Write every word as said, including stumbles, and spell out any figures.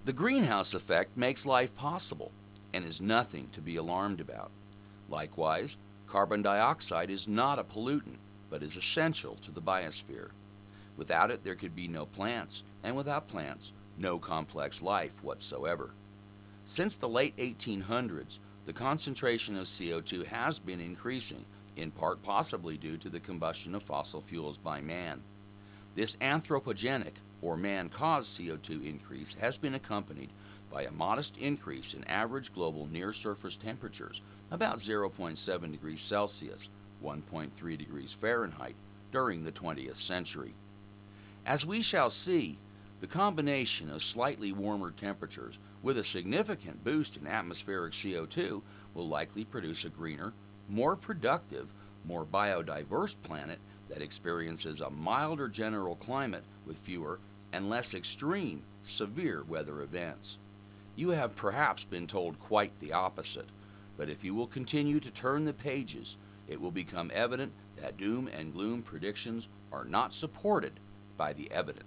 The greenhouse effect makes life possible and is nothing to be alarmed about. Likewise, carbon dioxide is not a pollutant, but is essential to the biosphere. Without it, there could be no plants, and without plants, no complex life whatsoever. Since the late eighteen hundreds, the concentration of C O two has been increasing, in part possibly due to the combustion of fossil fuels by man. This anthropogenic, or man-caused C O two increase has been accompanied by a modest increase in average global near-surface temperatures, about zero point seven degrees Celsius, one point three degrees Fahrenheit, during the twentieth century. As we shall see, the combination of slightly warmer temperatures with a significant boost in atmospheric C O two will likely produce a greener, more productive, more biodiverse planet that experiences a milder general climate with fewer and less extreme, severe weather events. You have perhaps been told quite the opposite, but if you will continue to turn the pages, it will become evident that doom and gloom predictions are not supported by the evidence.